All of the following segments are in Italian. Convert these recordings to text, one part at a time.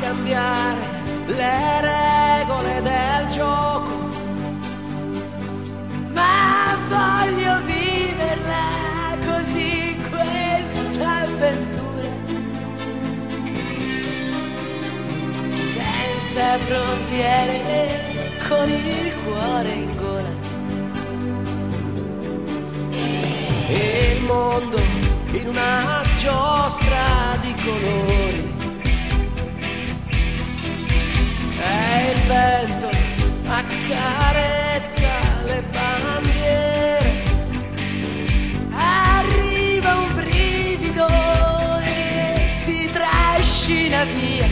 cambiare le regole del gioco, ma voglio viverla così questa avventura, senza frontiere, con il cuore in gola. E il mondo in una giostra di colori, e il vento accarezza le bandiere. Arriva un brivido e ti trascina via,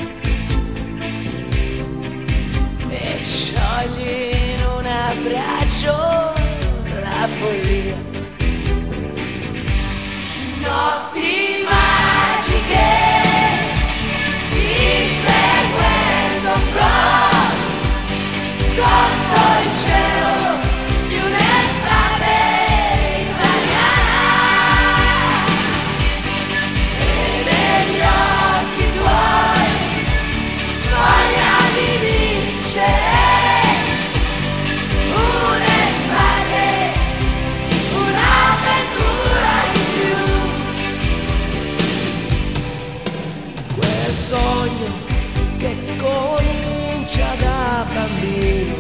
e sciogli in un abbraccio la follia. Notti magiche, inseguendo con sotto il cielo di un'estate italiana, e negli occhi tuoi voglia di vincere. Sogno che comincia da bambino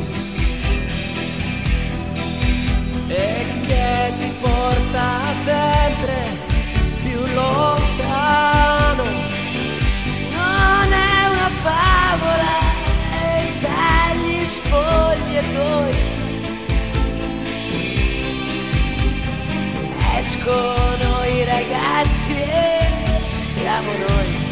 e che ti porta sempre più lontano. Non è una favola, è dagli spogliatoi escono i ragazzi e siamo noi.